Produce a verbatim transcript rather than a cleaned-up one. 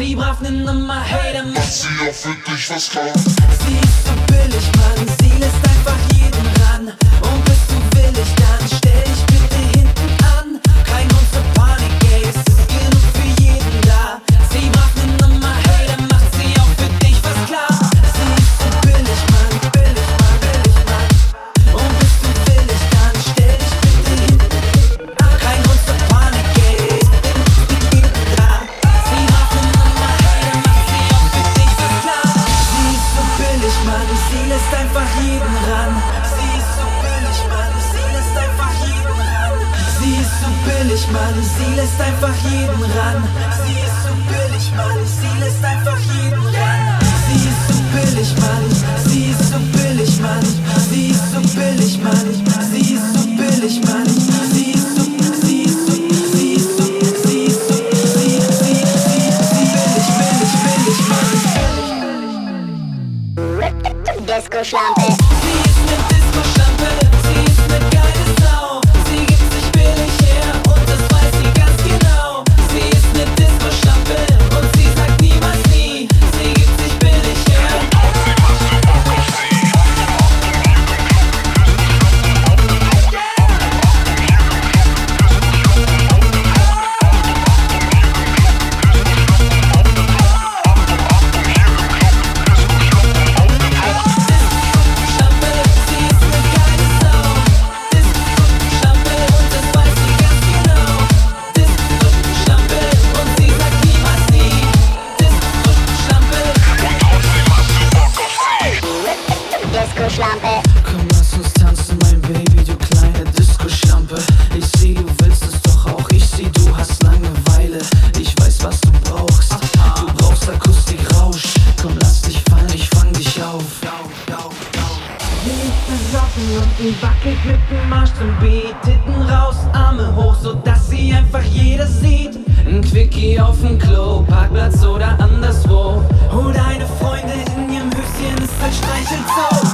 sie brav ne Nummer, hey, dann macht sie auch für dich was klar. Sie ist so billig, Mann, sie lässt einfach jeden ran. Und bist du willig, dann stell dich bitte hinten an. Kein Grund für Panik, ey, es ist genug für jeden da. Sie brav ne Nummer, hey, dann macht sie auch für dich was klar. Sie ist so billig, Mann, billig, Mann, billig, Mann. Und bist du willig, dann stell dich bitte hinten an. Kein Grund für Panik, ey, es ist genug für jeden da. Sie brav ne Nummer, hey, dann macht sie auch für dich was klar. Sie ist so billig, Mann, sie lässt einfach jeden ran. Sie ist so billig, Mann, sie lässt einfach jeden ran. Sie ist so billig, Mann, sie lässt einfach jeden ran. Sie ist so billig, Mann, sie lässt einfach jeden ran. Sie ist so billig, Mann, sie ist so billig, Mann. Sie ist so billig, Mann, sie ist so billig, Mann. Sie ist so, sie ist so, sie ist so, sie ist so, sie, sie, sie, sie, billig, billig, billig, Mann. Disco-Schlampe. Sie ist ne Disco-Schlampe, sie ist ne geile Sau. Sie gibt sich billig her und das weiß sie ganz genau. Sie ist ne Disco-Schlampe und sie sagt niemals nie. Sie gibt sich billig her. Schlampe, sie ist ne geile Sau. Disco-Schlampe und das weiß sie ganz genau. Disco-Schlampe und sie sagt niemals nie. Disco-Schlampe. Disco-Schlampe. Komm, lass uns tanzen, mein Baby, du kleine Disco-Schlampe. Ich seh, du willst es doch auch, ich seh, du hast Langeweile. Ich weiß, was du brauchst, du brauchst Akustik-Rausch. Komm, lass dich fallen, ich fang dich auf. Linke Socken und die wackelt mit dem Arsch zum Beat. Titten raus, Arme hoch, sodass sie einfach jeder sieht. Ein Quickie auf dem Klo, Parkplatz oder anderswo. Hol deine Freunde in ihrem Höschen, ist ein Streichelzoo.